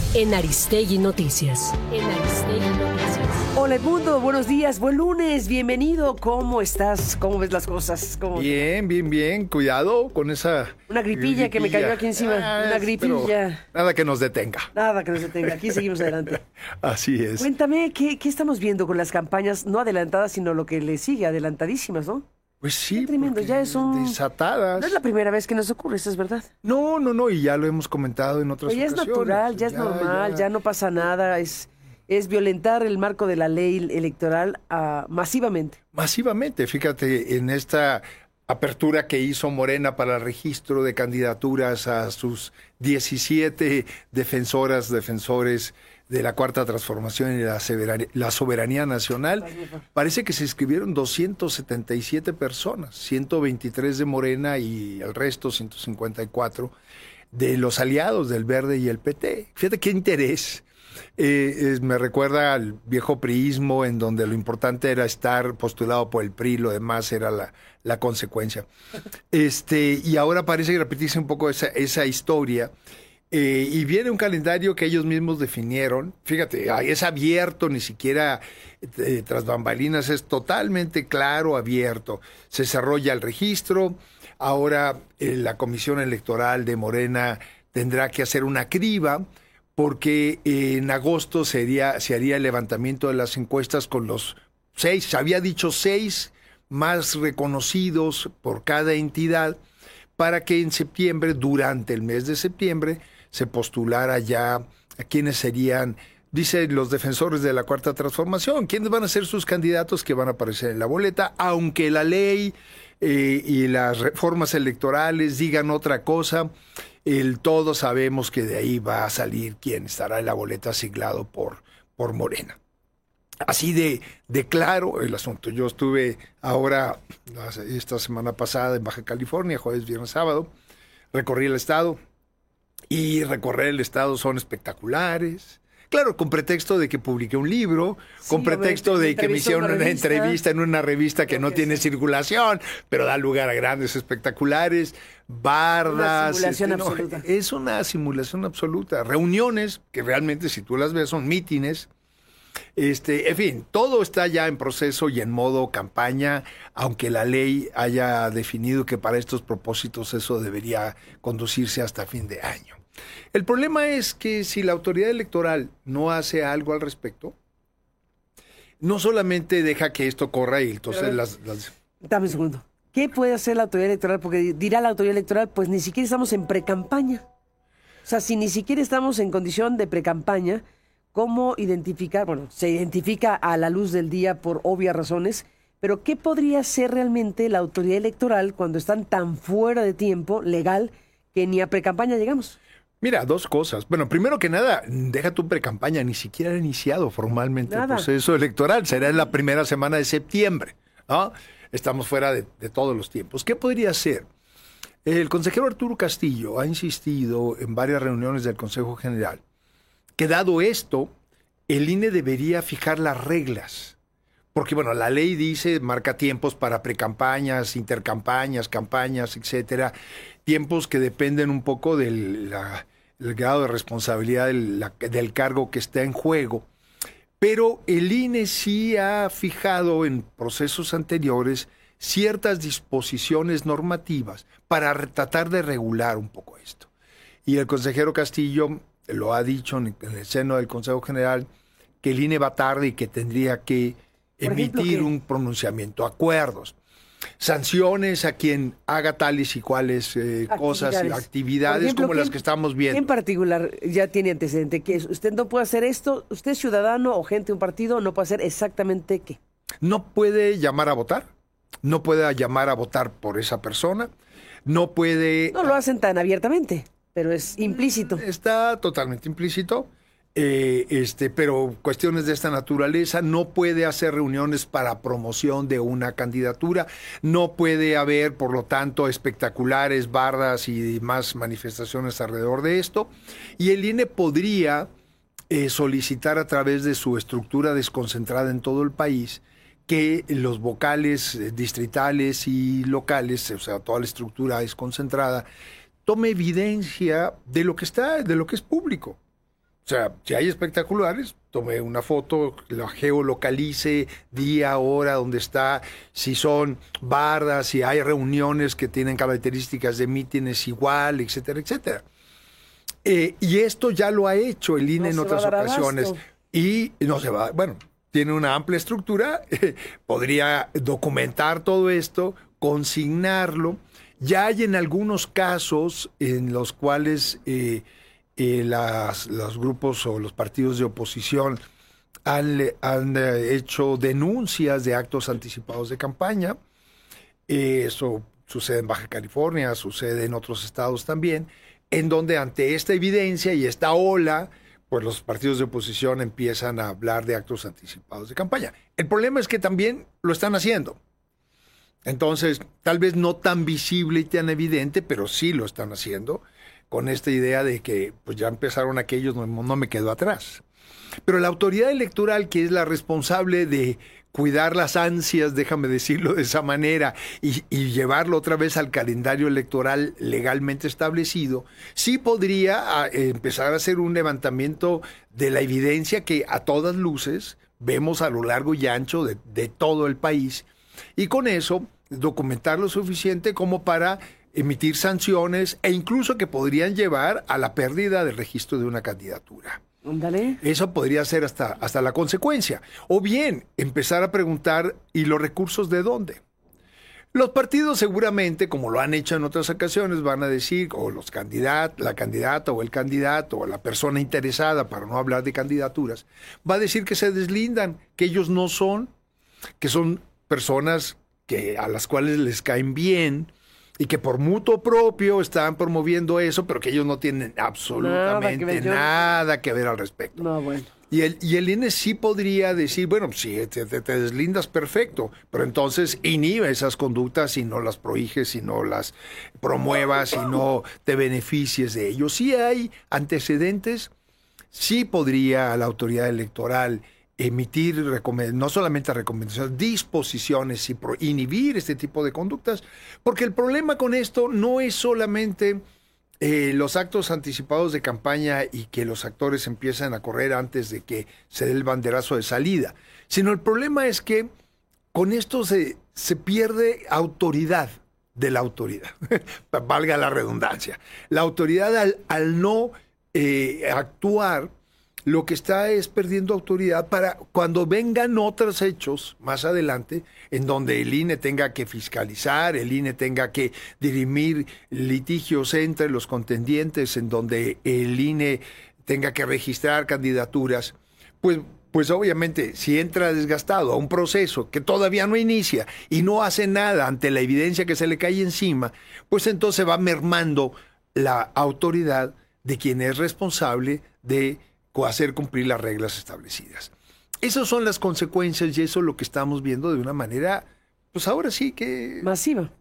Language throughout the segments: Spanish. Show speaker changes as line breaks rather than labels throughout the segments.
en Aristegui Noticias.
Hola Edmundo, buenos días, buen lunes, bienvenido. ¿Cómo estás? ¿Cómo ves las cosas?
Bien. Cuidado con esa...
Una gripilla que me cayó aquí encima. Una gripilla.
Nada que nos detenga.
Nada que nos detenga. Aquí seguimos adelante.
Así es.
Cuéntame, ¿qué estamos viendo con las campañas no adelantadas, sino lo que le sigue, adelantadísimas, ¿no?
Pues sí,
qué tremendo, ya es
desatadas.
No es la primera vez que nos ocurre, eso es verdad.
No, y ya lo hemos comentado en otras ocasiones.
Ya es natural, ya es normal, ya no pasa nada, es violentar el marco de la ley electoral masivamente.
Masivamente, fíjate, en esta apertura que hizo Morena para el registro de candidaturas a sus 17 defensores de la Cuarta Transformación y la soberanía nacional, parece que se inscribieron 277 personas, 123 de Morena y el resto, 154, de los aliados del Verde y el PT. Fíjate qué interés. Me recuerda al viejo priismo, en donde lo importante era estar postulado por el PRI, lo demás era la consecuencia. Y ahora parece que repetirse un poco esa historia. Y viene un calendario que ellos mismos definieron. Fíjate, es abierto, ni siquiera tras bambalinas, es totalmente claro, abierto. Se cerró ya el registro. Ahora la Comisión Electoral de Morena tendrá que hacer una criba, porque en agosto se haría el levantamiento de las encuestas con los 6, se había dicho 6 más reconocidos por cada entidad, para que en septiembre, durante el mes de septiembre, se postulara ya a quienes serían, dicen los defensores de la Cuarta Transformación, quiénes van a ser sus candidatos que van a aparecer en la boleta, aunque la ley y las reformas electorales digan otra cosa, todos sabemos que de ahí va a salir quien estará en la boleta siglado por Morena. Así de claro el asunto. Yo estuve ahora, esta semana pasada, en Baja California, jueves, viernes, sábado, recorrí el estado, y recorrer el estado son espectaculares. Claro, con pretexto de que publiqué un libro, con pretexto de que me hicieron una entrevista en una revista que no tiene circulación, pero da lugar a grandes espectaculares, bardas.
Una simulación absoluta.
Es una simulación absoluta. Reuniones que realmente, si tú las ves, son mítines. En fin, todo está ya en proceso y en modo campaña, aunque la ley haya definido que para estos propósitos eso debería conducirse hasta fin de año. El problema es que si la autoridad electoral no hace algo al respecto, no solamente deja que esto corra y entonces
Dame un segundo. ¿Qué puede hacer la autoridad electoral? Porque dirá la autoridad electoral, pues ni siquiera estamos en precampaña. O sea, si ni siquiera estamos en condición de precampaña, ¿cómo identificar? Bueno, se identifica a la luz del día por obvias razones, pero ¿qué podría hacer realmente la autoridad electoral cuando están tan fuera de tiempo legal que ni a precampaña llegamos?
Mira, dos cosas. Bueno, primero que nada, deja tu precampaña, ni siquiera ha iniciado formalmente el proceso electoral. Será en la primera semana de septiembre, ¿no? Estamos fuera de todos los tiempos. ¿Qué podría hacer? El consejero Arturo Castillo ha insistido en varias reuniones del Consejo General que, dado esto, el INE debería fijar las reglas. Porque, bueno, la ley dice, marca tiempos para precampañas, intercampañas, campañas, etcétera. Tiempos que dependen un poco del grado de responsabilidad del cargo que está en juego. Pero el INE sí ha fijado en procesos anteriores ciertas disposiciones normativas para tratar de regular un poco esto. Y el consejero Castillo lo ha dicho en el seno del Consejo General, que el INE va tarde y que tendría que emitir un pronunciamiento, acuerdos, sanciones a quien haga tales y cuales cosas, actividades, ejemplo, como las que estamos viendo.
En particular, ya tiene antecedente, que usted no puede hacer esto, usted ciudadano o gente de un partido no puede hacer exactamente qué.
No puede llamar a votar, no puede llamar a votar por esa persona, no puede...
No lo hacen tan abiertamente, pero es implícito.
Está totalmente implícito. Pero cuestiones de esta naturaleza, no puede hacer reuniones para promoción de una candidatura, no puede haber, por lo tanto, espectaculares, bardas y más manifestaciones alrededor de esto, y el INE podría solicitar a través de su estructura desconcentrada en todo el país que los vocales distritales y locales, o sea, toda la estructura desconcentrada, tome evidencia de lo que es público. O sea, si hay espectaculares, tome una foto, la geolocalice, día, hora, dónde está, si son bardas, si hay reuniones que tienen características de mítines igual, etcétera, etcétera. Y esto ya lo ha hecho el INE en otras ocasiones. Y no se va, bueno, tiene una amplia estructura, podría documentar todo esto, consignarlo. Ya hay en algunos casos en los cuales los grupos o los partidos de oposición han hecho denuncias de actos anticipados de campaña. Eso sucede en Baja California, sucede en otros estados también, en donde ante esta evidencia y esta ola, pues los partidos de oposición empiezan a hablar de actos anticipados de campaña. El problema es que también lo están haciendo. Entonces, tal vez no tan visible y tan evidente, pero sí lo están haciendo, con esta idea de que pues ya empezaron aquellos, no me quedo atrás. Pero la autoridad electoral, que es la responsable de cuidar las ansias, déjame decirlo de esa manera, y llevarlo otra vez al calendario electoral legalmente establecido, sí podría empezar a hacer un levantamiento de la evidencia que a todas luces vemos a lo largo y ancho de todo el país, y con eso documentar lo suficiente como para emitir sanciones e incluso que podrían llevar a la pérdida del registro de una candidatura.
Ándale.
Eso podría ser hasta la consecuencia. O bien, empezar a preguntar, ¿y los recursos de dónde? Los partidos seguramente, como lo han hecho en otras ocasiones, van a decir, o los candidatos, la candidata o el candidato, o la persona interesada, para no hablar de candidaturas, va a decir que se deslindan, que ellos no son, que son personas a las cuales les caen bien, y que por mutuo propio están promoviendo eso, pero que ellos no tienen absolutamente nada que ver al respecto.
No, bueno.
Y el INE sí podría decir, bueno, si te deslindas, perfecto, pero entonces inhibe esas conductas y no las prohíjes, y no las promuevas, y no te beneficies de ello. Si hay antecedentes, sí podría la autoridad electoral emitir no solamente recomendaciones, disposiciones y inhibir este tipo de conductas, porque el problema con esto no es solamente los actos anticipados de campaña y que los actores empiezan a correr antes de que se dé el banderazo de salida, sino el problema es que con esto se pierde autoridad de la autoridad, valga la redundancia. La autoridad al no actuar, lo que está es perdiendo autoridad para cuando vengan otros hechos más adelante, en donde el INE tenga que fiscalizar, el INE tenga que dirimir litigios entre los contendientes, en donde el INE tenga que registrar candidaturas, pues obviamente si entra desgastado a un proceso que todavía no inicia y no hace nada ante la evidencia que se le cae encima, pues entonces va mermando la autoridad de quien es responsable de hacer cumplir las reglas establecidas. Esas son las consecuencias y eso es lo que estamos viendo de una manera, pues ahora sí que... Masiva.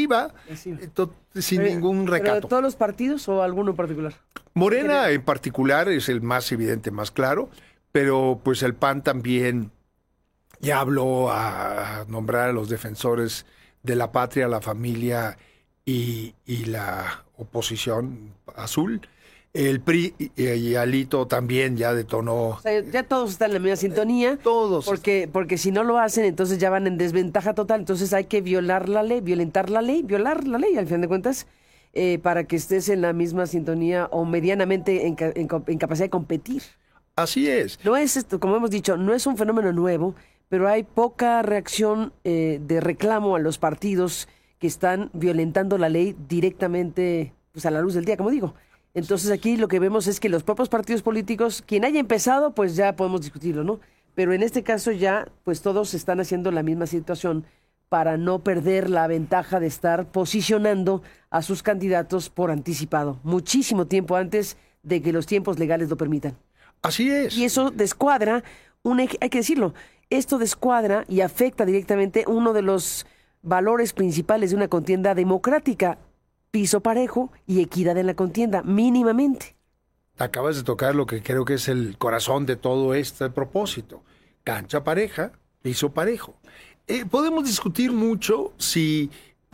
Sin ningún recato.
¿Pero de todos los partidos o alguno en particular?
Morena en particular es el más evidente, más claro, pero pues el PAN también ya habló a nombrar a los defensores de la patria, la familia y la oposición azul. El PRI y Alito también ya detonó. O sea,
ya todos están en la misma sintonía.
Todos.
Porque si no lo hacen, entonces ya van en desventaja total. Entonces hay que violar la ley, violar la ley, al fin de cuentas, para que estés en la misma sintonía o medianamente en capacidad de competir.
Así es.
No es esto, como hemos dicho, no es un fenómeno nuevo, pero hay poca reacción de reclamo a los partidos que están violentando la ley directamente, pues a la luz del día, como digo. Entonces aquí lo que vemos es que los propios partidos políticos, quien haya empezado, pues ya podemos discutirlo, ¿no? Pero en este caso ya, pues todos están haciendo la misma situación para no perder la ventaja de estar posicionando a sus candidatos por anticipado, muchísimo tiempo antes de que los tiempos legales lo permitan.
Así es.
Y eso descuadra, hay que decirlo, esto descuadra y afecta directamente uno de los valores principales de una contienda democrática: piso parejo y equidad en la contienda, mínimamente.
Acabas de tocar lo que creo que es el corazón de todo este propósito. Cancha pareja, piso parejo. Podemos discutir mucho si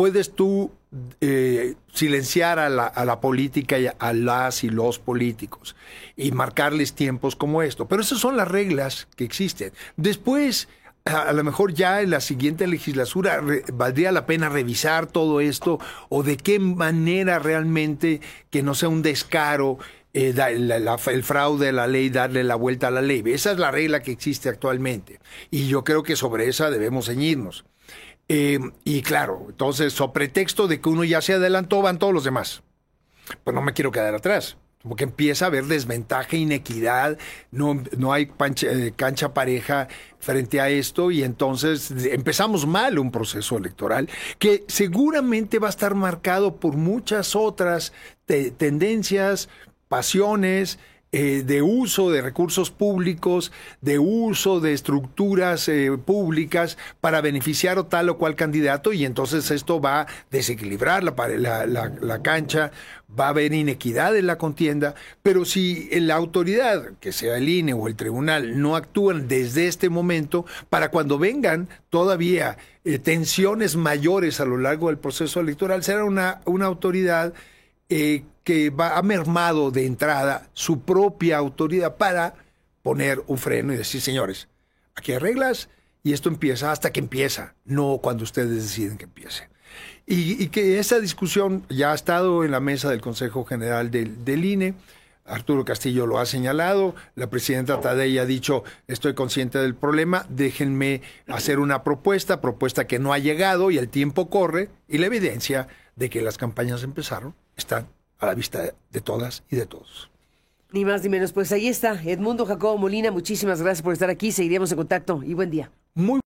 puedes tú silenciar a la política y a las y los políticos y marcarles tiempos como esto. Pero esas son las reglas que existen. Después, a lo mejor ya en la siguiente legislatura valdría la pena revisar todo esto, o de qué manera realmente, que no sea un descaro, el fraude a la ley, darle la vuelta a la ley. Esa es la regla que existe actualmente. Y yo creo que sobre esa debemos ceñirnos. Y claro, entonces, sobre pretexto de que uno ya se adelantó, van todos los demás. Pues no me quiero quedar atrás, porque empieza a haber desventaja, inequidad, no hay cancha pareja frente a esto, y entonces empezamos mal un proceso electoral que seguramente va a estar marcado por muchas otras tendencias, pasiones, de uso de recursos públicos, de uso de estructuras públicas para beneficiar o tal o cual candidato, y entonces esto va a desequilibrar la cancha, va a haber inequidad en la contienda. Pero si la autoridad, que sea el INE o el tribunal, no actúan desde este momento, para cuando vengan todavía tensiones mayores a lo largo del proceso electoral, será una autoridad que ha mermado de entrada su propia autoridad para poner un freno y decir, señores, aquí hay reglas y esto empieza hasta que empieza, no cuando ustedes deciden que empiece. Y que esa discusión ya ha estado en la mesa del Consejo General del INE. Arturo Castillo lo ha señalado, la presidenta Tadei ha dicho, estoy consciente del problema, déjenme hacer una propuesta que no ha llegado, y el tiempo corre, y la evidencia de que las campañas empezaron están a la vista de todas y de todos.
Ni más ni menos. Pues ahí está, Edmundo Jacobo Molina, muchísimas gracias por estar aquí, seguiremos en contacto y buen día.
Muy